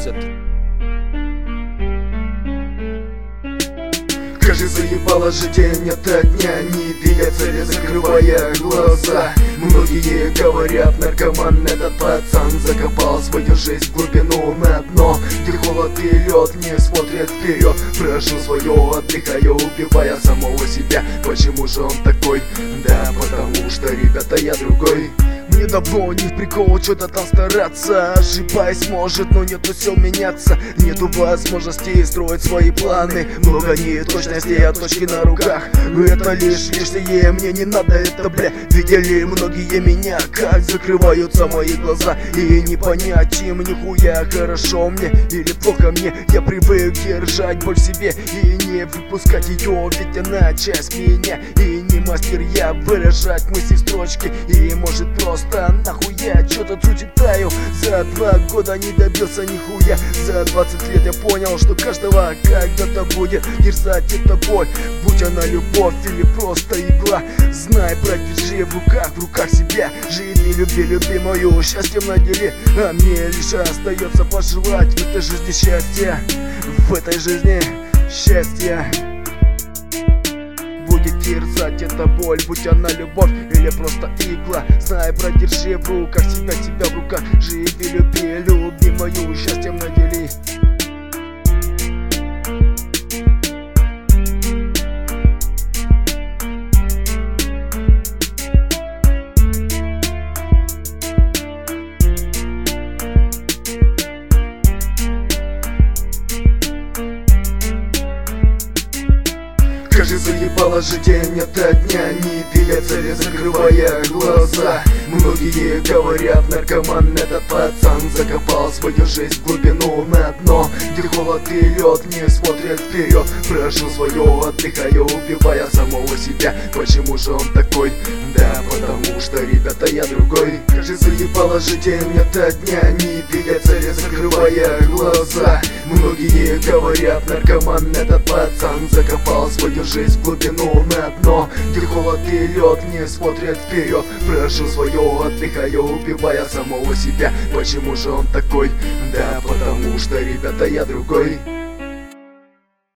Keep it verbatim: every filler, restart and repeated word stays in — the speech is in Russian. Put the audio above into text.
восемьдесят. Каждый заебало же день ото дня, не видя цели, закрывая глаза. Многие говорят, наркоман этот пацан закопал свою жизнь в глубину на дно, где холод и лед не смотрят вперед. Прожил свое, отдыхаю, убивая самого себя. Почему же он такой? Да потому что, ребята, я другой. Мне давно не в прикол что-то там стараться. Ошибаюсь, может, но нету сил меняться. Нету возможности строить свои планы. Много неточностей, а точки на руках. Это лишь лишнее, мне не надо это, бля. Видели многие меня, как закрываются мои глаза. И не понять им нихуя, хорошо мне или плохо мне. Я привык держать боль в себе и не выпускать ее, ведь она часть меня. И не мастер я выражать мысли в строчке. И может просто нахуя что-то тут читаю. За два года не добился нихуя. За двадцать лет я понял, что каждого когда-то будет терзать эта боль. Будь она любовь или просто игла, знай, брать, держи в руках, в руках себя. Живи, люби, любимую, счастьем надели. А мне лишь остается пожелать в этой жизни счастья. В этой жизни счастья. Будет терзать эта боль, будь она любовь или просто игла. Знай, брат, держи в руках себя, себя в руках. Живи, люби, любимую, счастьем надели. Каждый заебало же день ото дня, не видя цели, закрывая глаза. Многие говорят, наркоман этот пацан закопал свою жизнь в глубину на дно, где холод и лед не смотрят вперед. Прожил свое, отдыхаю, убивая самого себя. Почему же он такой? Да потому что, ребята, я другой. Каждый заебало же день ото дня, не видя цели, закрывая глаза. Многие говорят, наркоман этот пацан закопал свою жизнь в глубину на дно, где холод и лед не смотрят вперед. Прожил свое, отдыхаю, убивая самого себя. Почему же он такой? Да потому что, ребята, я другой.